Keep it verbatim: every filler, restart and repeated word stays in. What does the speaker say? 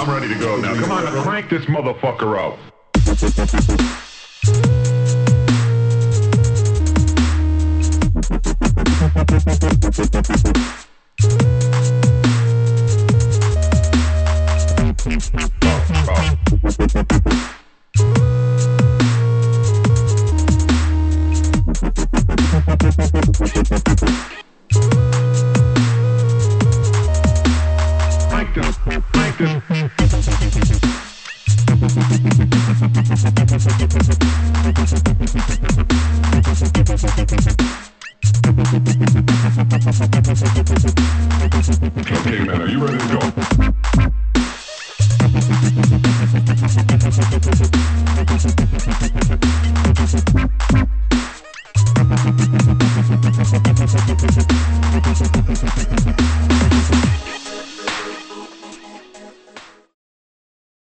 I'm ready to go now. Come on, crank this motherfucker up. Crank this, crank this. Okay, man, are you ready to go?